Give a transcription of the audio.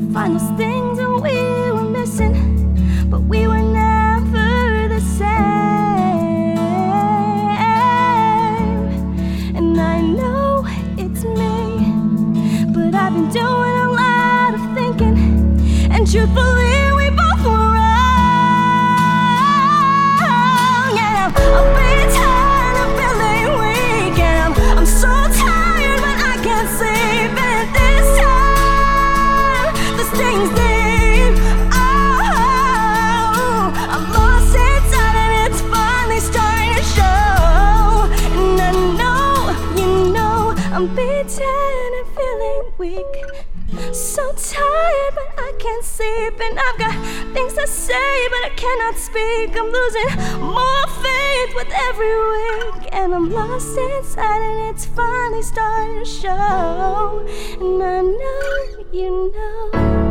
find those things that we were missing, but we were never the same. And I know it's me, but I've been doing a lot of thinking, and truthfully we both were wrong. Yeah, I'm pretty tired of feeling weak, and I'm so tired, but I can't sleep. And this time, this thing's deep. Oh, I'm lost inside, and it's finally starting to show. And I know, you know, I'm beaten and feeling weak. So tired, but I can't sleep, and I've got things to say, but I cannot speak. I'm losing more faith with every week, and I'm lost inside, and it's finally starting to show. And I know, you know.